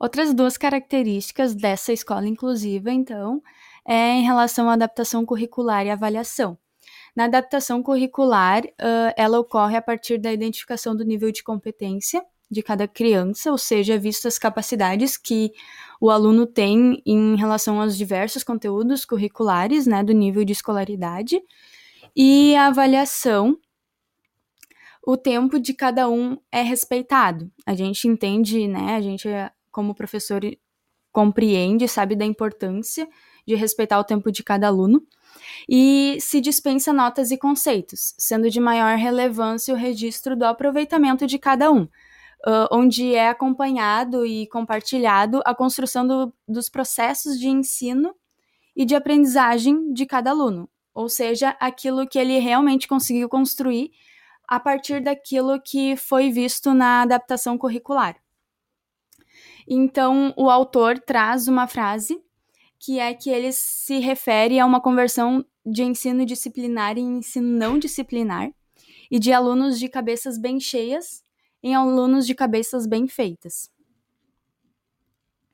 Outras duas características dessa escola inclusiva, então, é em relação à adaptação curricular e avaliação. Na adaptação curricular, ela ocorre a partir da identificação do nível de competência de cada criança, ou seja, visto as capacidades que o aluno tem em relação aos diversos conteúdos curriculares, né, do nível de escolaridade, e a avaliação, o tempo de cada um é respeitado. A gente entende, né, a gente, como professor, compreende, sabe da importância de respeitar o tempo de cada aluno, e se dispensa notas e conceitos, sendo de maior relevância o registro do aproveitamento de cada um, onde é acompanhado e compartilhado a construção dos processos de ensino e de aprendizagem de cada aluno, ou seja, aquilo que ele realmente conseguiu construir a partir daquilo que foi visto na adaptação curricular. Então, o autor traz uma frase que é que ele se refere a uma conversão de ensino disciplinar em ensino não disciplinar e de alunos de cabeças bem cheias em alunos de cabeças bem feitas.